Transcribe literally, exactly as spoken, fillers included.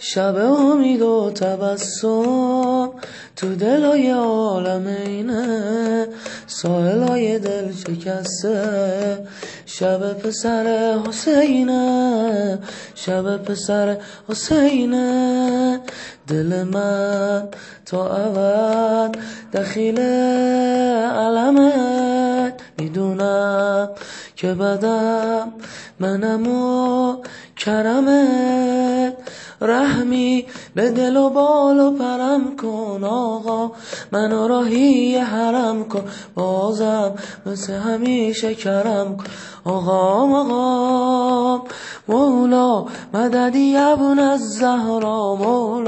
شب امید و تبسم تو دلای عالم اینه، ساحلای دل شکسته. شب پسر حسینه، شب پسر حسینه. دل من تا ابد دخیل علمت، میدونم که بدم منم و کرمت. رحمی به دل و بال و پرم کن آقا، منو راهی حرم کن. بازم مثل همیشه کرم کن آقا. آقا مولا مددی ابن الزهرا مولا.